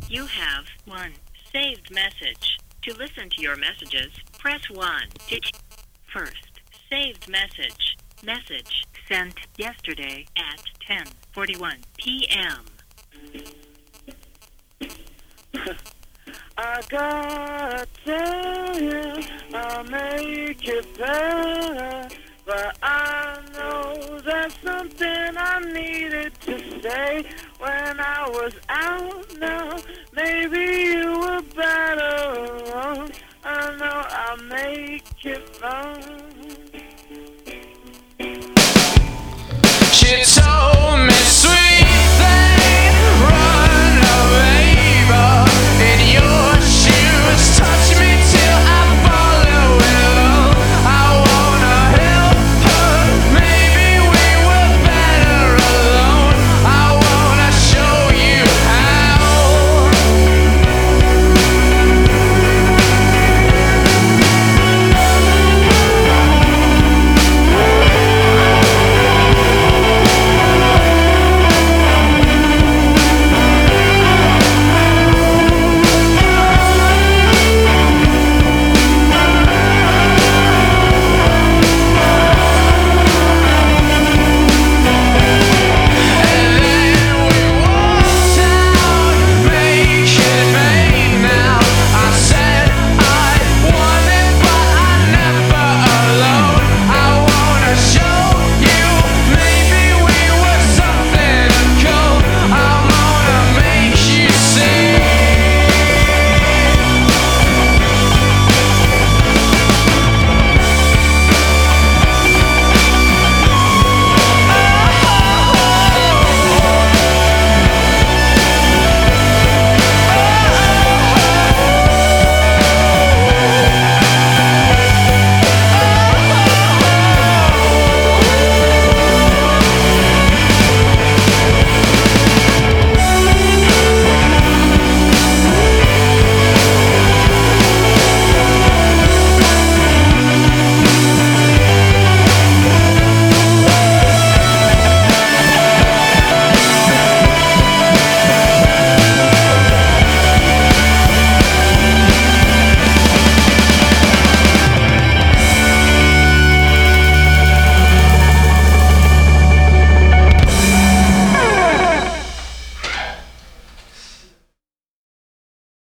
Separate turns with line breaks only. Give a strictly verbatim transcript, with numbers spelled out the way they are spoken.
You have one saved message. To listen to your messages, press one. Ditch. First, saved message. Message sent yesterday at ten forty-one p.m.
I gotta tell you, I'll make it better. But I know that's something I needed to say when I was out now.